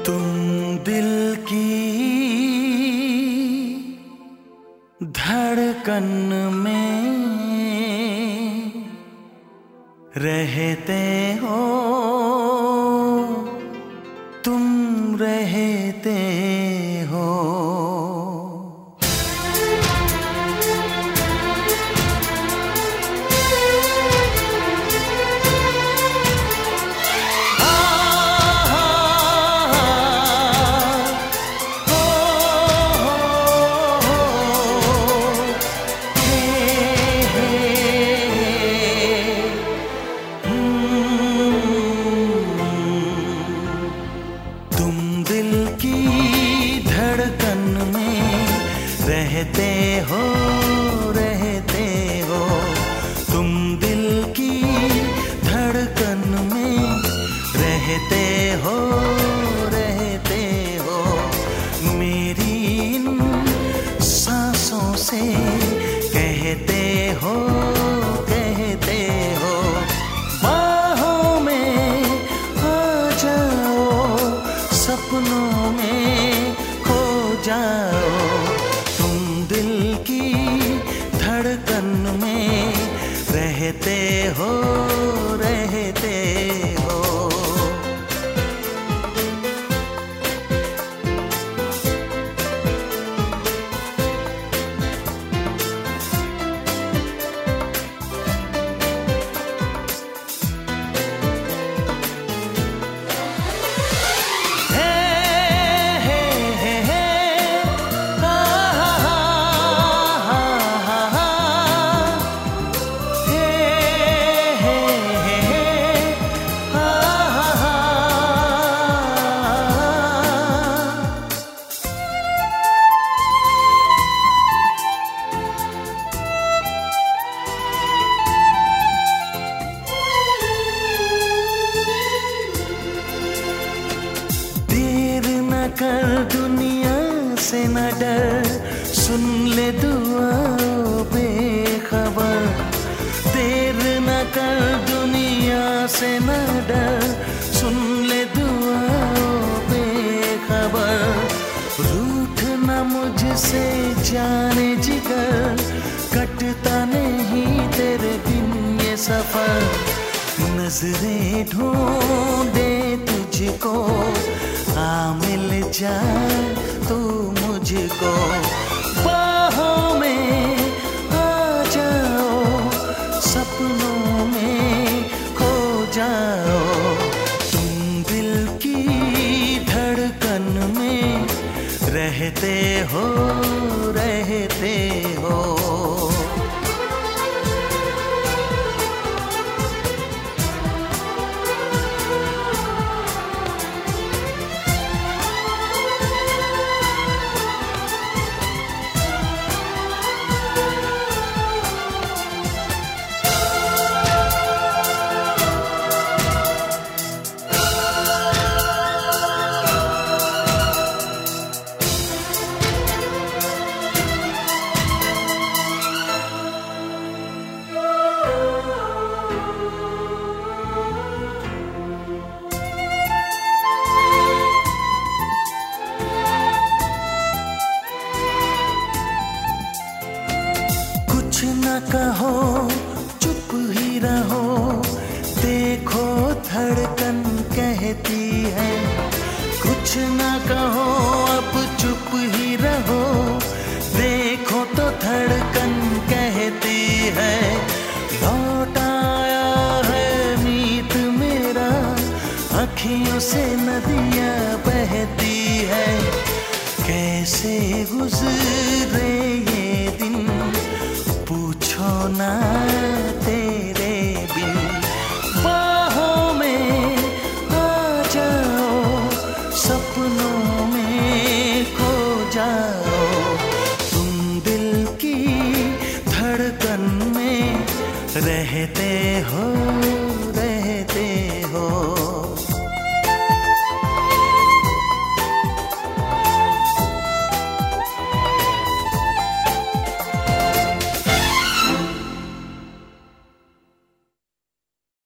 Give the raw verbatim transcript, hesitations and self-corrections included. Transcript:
तुम दिल की धड़कन में रहते हो, तुम रहते हो। रहते हो, रहते हो, तुम दिल की धड़कन में रहते हो, रहते हो। मेरी इन सांसों से कहते हो, कहते हो। बाहों में आ जाओ, सपनों में खो जाओ। धड़कन में रहते हो, रहते हो। कर दुनिया से न डर, सुन ले दुआ बेखबर। देर न कर दुनिया से न डर, सुन ले दुआ बेखबर। रूठ न मुझसे जाने जिगर, कटता नहीं तेरे बिन ये सफर। नजरें ढूंढे तुझको, आ मिल जाए तू मुझको। बाहों में आ जाओ, सपनों में खो जाओ। तुम दिल की धड़कन में रहते हो, रहते हो। न कहो, चुप ही रहो, देखो धड़कन कहती है। कुछ न कहो, अब चुप ही रहो, देखो तो धड़कन कहती है। लौट आया है मीत मेरा, अखियों से नदियाँ बहती है। कैसे गुजरे ये दिन पूछो ना